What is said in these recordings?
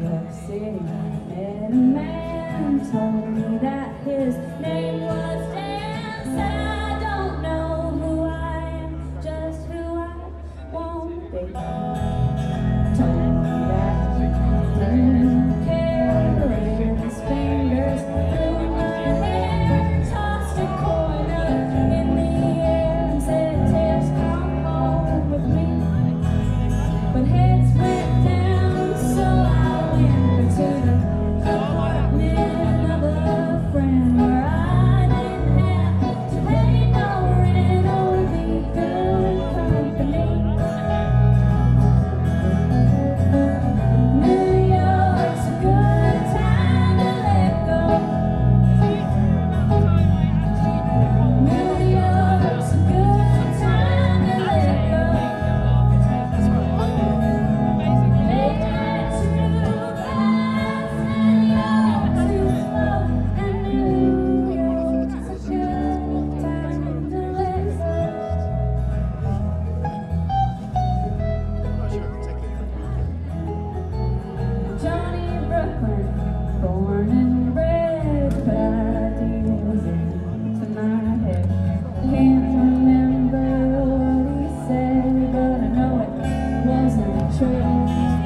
York City, I met a man, told me that his name was Dan. Said I don't know who I am, just who I want to be. Told me that he didn't care, ran his fingers through my hair, tossed a coin up in the air and said, Tess, come home with me. But heads went down, so I went to the apartment of a friend where I didn't have to pay no rent or be good company. New York's a good time to let go. New York's a good time to let go. Johnny Brooklyn, born and bred, put ideas into my head. Can't remember what he said, but I know it wasn't true.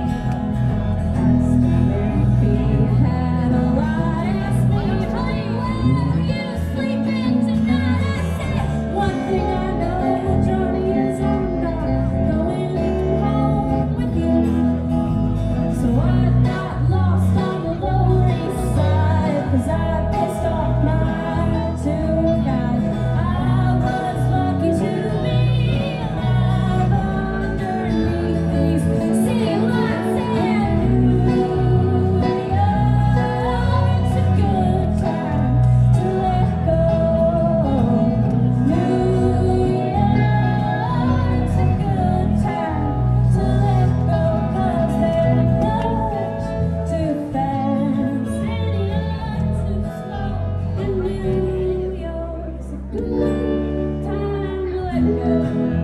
Asked him if he had a lot. Asked me, honey, where you sleeping tonight? I said, one thing I know, Johnny, is I'm not going home with you. So I got lost on the Lower East Side, 'cause I pissed off my tour guide. I was lucky to be alive underneath these city lights in New York. It's a good time to let go. New York's a good time to let go, 'cause they're much too fast and you're too slow. And New York's a good time to let go.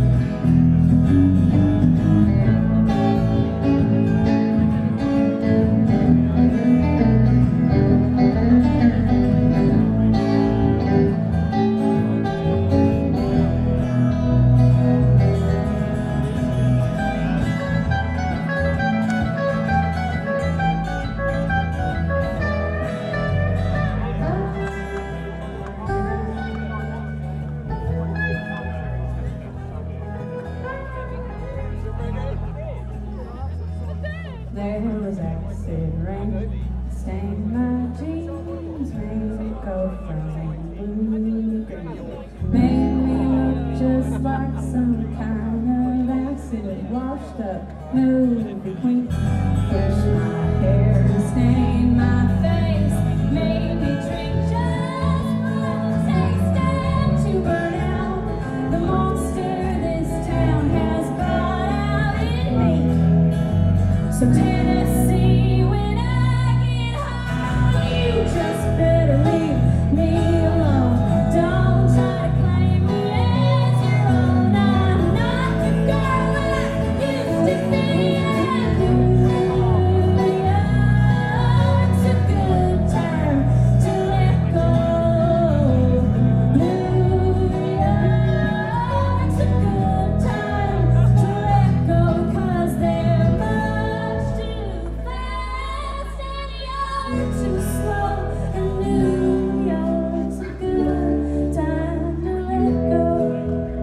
There was acid rain, stained my jeans, made me go from blue to green. Made me look just like some kind of acid washed up movie queen. Pushed my hair and stained my face, made me drink just for the taste and to burn out the monster this town has brought out in me. So Tennessee, when I get home, you just better leave me alone. Don't try to claim me as your own. I'm not the girl I used to be. And New York's a good time to let go. New York's a good time to let go, 'cause they're much too fast and you're too slow. And New York's a good time to let go.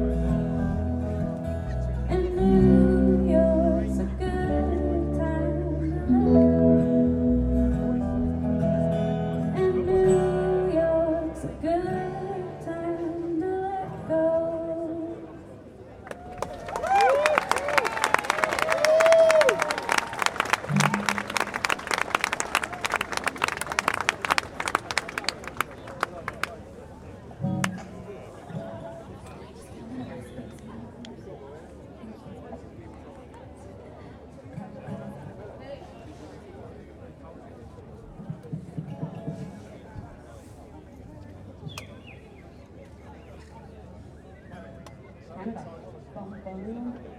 And New York's a good time to let go. And New York's a good time to let go. Canada.